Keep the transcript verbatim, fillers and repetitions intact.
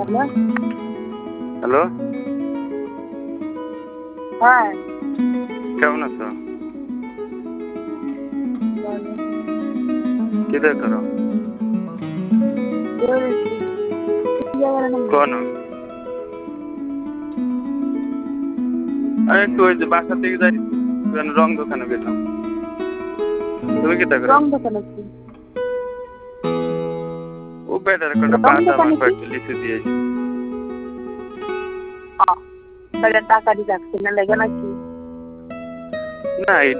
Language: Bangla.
হ্যালো, হ্যাঁ কেমন আছো? কি দেখ করো? কোন আমি একটু ওই যে বাসা থেকে যাই রং দোকানে গেলাম। তুমি কি দেখো? রং দোকানে কি? ও বেটার কোনটা রং বাদাম দোকানে আর কি? কয়েকটা লিচু দিয়েছি। তাহলে টাকা দিতে আসছে না লেগে নাকি? না